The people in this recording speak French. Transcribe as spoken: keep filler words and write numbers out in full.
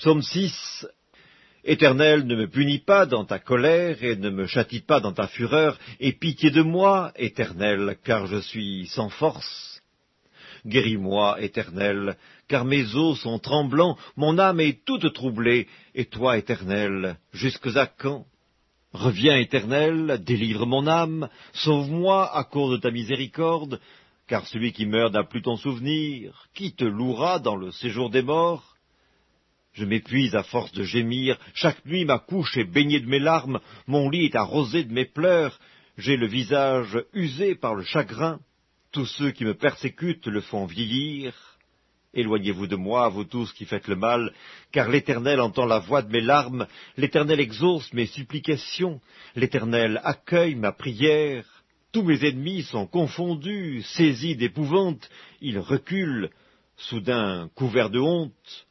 Psaume six. Éternel, ne me punis pas dans ta colère, et ne me châtie pas dans ta fureur, et pitié de moi, Éternel, car je suis sans force. Guéris-moi, Éternel, car mes os sont tremblants, mon âme est toute troublée, et toi, Éternel, jusques à quand? Reviens, Éternel, délivre mon âme, sauve-moi à cause de ta miséricorde, car celui qui meurt n'a plus ton souvenir. Qui te louera dans le séjour des morts? Je m'épuise à force de gémir, chaque nuit ma couche est baignée de mes larmes, mon lit est arrosé de mes pleurs, j'ai le visage usé par le chagrin, tous ceux qui me persécutent le font vieillir. Éloignez-vous de moi, vous tous qui faites le mal, car l'Éternel entend la voix de mes larmes, l'Éternel exauce mes supplications, l'Éternel accueille ma prière. Tous mes ennemis sont confondus, saisis d'épouvante, ils reculent, soudain couverts de honte.